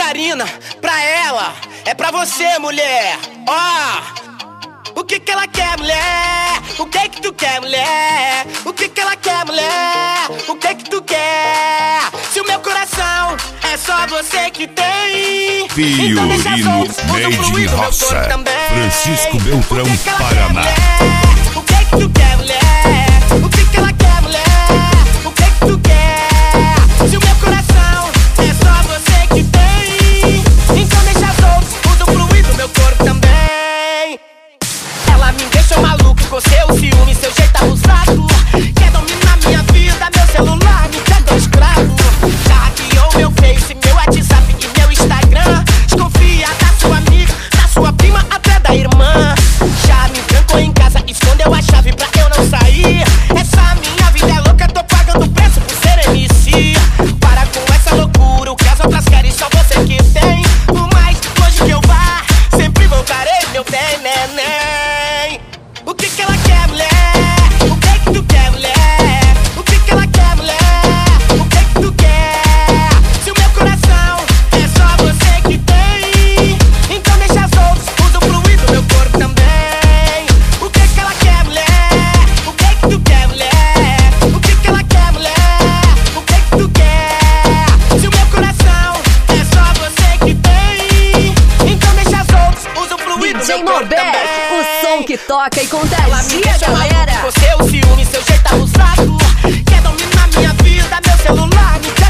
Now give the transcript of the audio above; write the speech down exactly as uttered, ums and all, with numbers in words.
Catarina, pra ela, é pra você, mulher. Ó, oh, o que que ela quer, mulher? O que que tu quer, mulher? O que que ela quer, mulher? O que que tu quer? Se o meu coração é só você que tem, Fiorino Made in Roça, Francisco Beltrão, Paraná. O que que tu quer, mulher? O que que ela quer, mulher? O que que tu quer? Se o meu coração é só você que tem, então deixa os outros usufruir do meu corpo também. Ela me deixou maluco com seu ciúme, seu jeito abusado. Quer dominar minha vida, meu celular me pegou escravo. Já hackeou meu Face, meu WhatsApp e meu Instagram. Desconfia da sua amiga, da sua prima, até da irmã. Já me trancou em casa, escondeu a chave pra eu não sair. Essa minha vida é louca, tô pagando preço por ser M C. Para com essa loucura, o que as outras querem só você que tem. Por mais longe que eu vá, sempre voltarei, meu bem, neném. O que que ela quer, mulher? O que que tu quer, mulher? O que que ela quer, mulher? O que que tu quer? Se o meu coração é só você que tem, então deixa os outros usufruir do meu corpo também. O que que ela quer, mulher? O que que tu quer, mulher? O que que ela quer, mulher? O que que tu quer? Se o meu coração é só você que tem, então deixa os outros usufruir do meu corpo também. O som que toca e Ela me contagia, deixa galera. maluco com seu ciúme, seu jeito abusado. Quer dominar minha vida, meu celular me